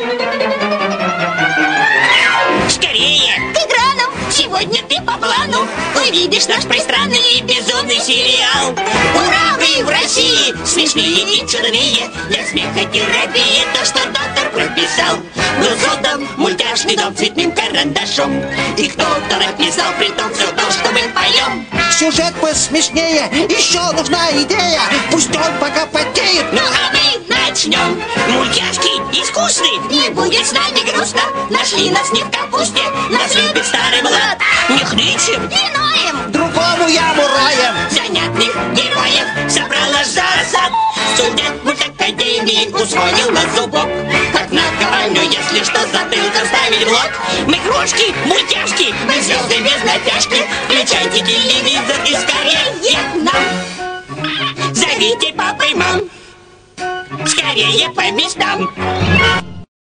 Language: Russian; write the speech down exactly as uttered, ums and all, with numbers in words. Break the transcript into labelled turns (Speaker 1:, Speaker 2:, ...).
Speaker 1: Скорее!
Speaker 2: К экранам!
Speaker 1: Сегодня ты по плану увидишь наш пристранный и безумный сериал. Ура, мы в России! Смешнее и чудовее. Для смеха терапии то, что доктор прописал. Был создан мультяшный дом цветным карандашом. И кто-то написал при том все то, что мы поем.
Speaker 3: Сюжет посмешнее, еще нужна идея. Пусть он пока потеет.
Speaker 1: Ну а мы начнем. Мультяшки искусны.
Speaker 2: Не будет с нами грустно.
Speaker 1: Нашли нас не в капусте. Нас любит старый млад. Не хнычем,
Speaker 2: Не ноем!
Speaker 3: Другому яму роем.
Speaker 1: занятных героев собралась за осад. Студент мультакадемии усвоил на зубок. Как наковальню, если что, затылком ставить в лоб. Мы крошки, мультяшки, мы звезды без натяжки. Включайте телевизор и скорее к нам. Зовите папа и мам. Скорее по местам.